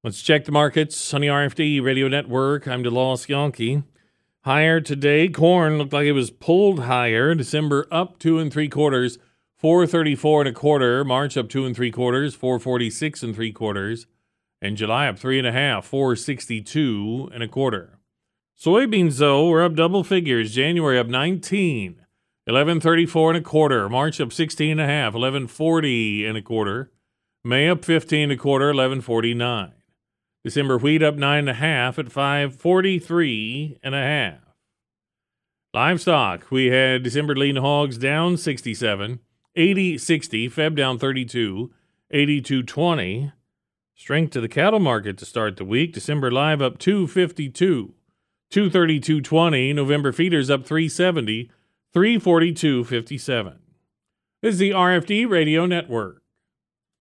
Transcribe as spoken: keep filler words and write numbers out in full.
Let's check the markets on the R F D Radio Network. I'm DeLoss Yankee. Higher today. Corn looked like it was pulled higher. December up two and three quarters, four thirty-four and a quarter. March up two and three quarters, four forty-six and three quarters. And July up three and a half, four sixty-two and a quarter. Soybeans, though, were up double figures. January up nineteen, eleven thirty-four and a quarter. March up sixteen and a half, eleven forty and a quarter. May up fifteen and a quarter, eleven forty-nine. December wheat up nine and a half at five forty-three and a half. Livestock, we had December lean hogs down sixty-seven, eighty sixty, Feb down thirty-two, eighty-two twenty. Strength to the cattle market to start the week. December live up two fifty-two, two thirty-two twenty. November feeders up three seventy, three forty-two fifty-seven. This is the R F D Radio Network.